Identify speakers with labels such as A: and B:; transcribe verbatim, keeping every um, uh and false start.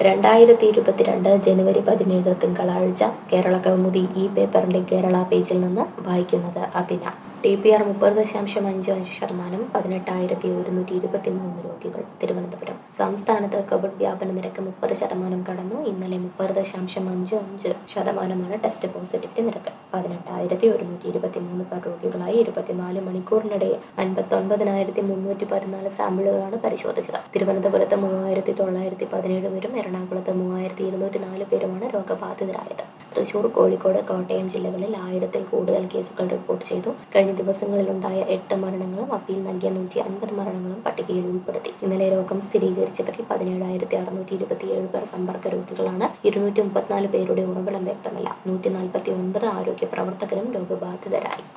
A: രണ്ടായിരത്തി ഇരുപത്തിരണ്ട് ജനുവരി പതിനേഴ് തിങ്കളാഴ്ച കേരള കൗമുദി ഈ പേപ്പറിന്റെ കേരള പേജിൽ നിന്ന് വായിക്കുന്നത് അഭിന. ടി പി ആർ മുപ്പത് ദശാംശം അഞ്ച് അഞ്ച് ശതമാനം പതിനെട്ടായിരത്തി ഒരുന്നൂറ്റി ഇരുപത്തി മൂന്ന് രോഗികൾ. തിരുവനന്തപുരം സംസ്ഥാനത്ത് കോവിഡ് വ്യാപന നിരക്ക് മുപ്പത് ശതമാനം കടന്നു. ഇന്നലെ മുപ്പത് ദശാംശം അഞ്ച് അഞ്ച് ശതമാനമാണ് ടെസ്റ്റ് പോസിറ്റിവിറ്റി നിരക്ക്. പതിനെട്ടായിരത്തി ഒരുന്നൂറ്റി ഇരുപത്തി മൂന്ന് പേർ രോഗികളായി. ഇരുപത്തിനാല് മണിക്കൂറിനിടെ അൻപത്തി ഒൻപതിനായിരത്തി മുന്നൂറ്റി പതിനാല് സാമ്പിളുകളാണ് പരിശോധിച്ചത്. തിരുവനന്തപുരത്ത് മൂവായിരത്തി തൊള്ളായിരത്തി പതിനേഴ് പേരും എറണാകുളത്ത് മൂവായിരത്തി ഇരുന്നൂറ്റി നാല് പേരുമാണ് രോഗബാധിതരായത്. തൃശൂർ, കോഴിക്കോട്, കോട്ടയം ജില്ലകളിൽ ആയിരത്തിൽ കൂടുതൽ കേസുകൾ റിപ്പോർട്ട് ചെയ്തു. കഴിഞ്ഞ ദിവസങ്ങളിലുണ്ടായ എട്ട് മരണങ്ങളും അപ്പീൽ നൽകിയ നൂറ്റി അൻപത് മരണങ്ങളും പട്ടികയിൽ ഉൾപ്പെടുത്തി. ഇന്നലെ രോഗം സ്ഥിരീകരിച്ചവരിൽ പതിനേഴായിരത്തി അറുന്നൂറ്റി ഇരുപത്തിയേഴ് പേർ സമ്പർക്ക രോഗികളാണ്. ഇരുന്നൂറ്റി മുപ്പത്തിനാല് പേരുടെ ഉറവിടം വ്യക്തമല്ല. നൂറ്റി നാൽപ്പത്തി ഒൻപത് ആരോഗ്യ പ്രവർത്തകരും രോഗബാധിതരായി.